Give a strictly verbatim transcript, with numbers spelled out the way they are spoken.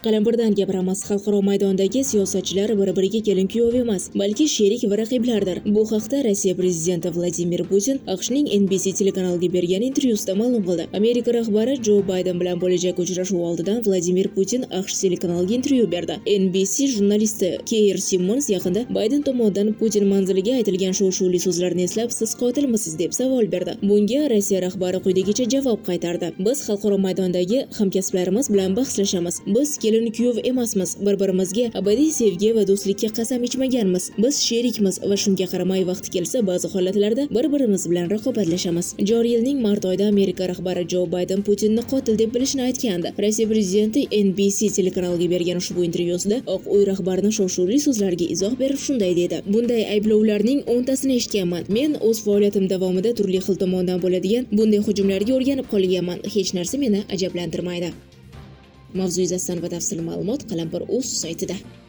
Qalampirdan gapiramiz. Xalqaro maydondagi siyosatchilar bir-biriga kelin-kuyov emas, balki sherik va raqiblardir. Bu haqda Rossiya prezidenti Vladimir Putin AQShning N B C telekanaliga bergan intervyusida ma'lum qildi. Amerika rahbari Jo Bayden bilan bo'lajak uchrashuv oldidan Vladimir Putin AQSh telekanaliga intervyu berdi. N B C jurnalisti Keir Simmons yaqinda Bayden tomonidan Putin manziliga aytilgan shov-shuvli so'zlarni eslab, siz qotilmisiz deb savol berdi. Bunga Rossiya rahbari quyidagicha javob qaytardi. Biz xalqaro maydondagi hamkasblarimiz bilan bahslashamiz. Biz kelin-kuyov emasmiz. Bir-birimizga abadiy sevgi va do'stlikka qasam ichmaganmiz. Biz sherikmiz va shunga qaramay vaqti kelsa ba'zi holatlarda bir-birimiz bilan raqobatlashamiz. Joriy yilning mart oyida Amerika rahbari Jo Bayden Putinni qotil deb bilishni aytgandi. Rossiya prezidenti N B C telekanaliga bergan ushbu intervyusida Oq uy rahbarining shov-shuvli so'zlariga izoh berib shunday dedi: "Bunday ayblovlarning o'ntasini eshitganman. Men o'z faoliyatim davomida turli xil tomondan bo'ladigan bunday hujumlarga o'rganib qolganman. Hech narsa meni ajablantirmaydi." Mavzu yuzasidan batafsil ma'lumot Qalampir.uz saytida.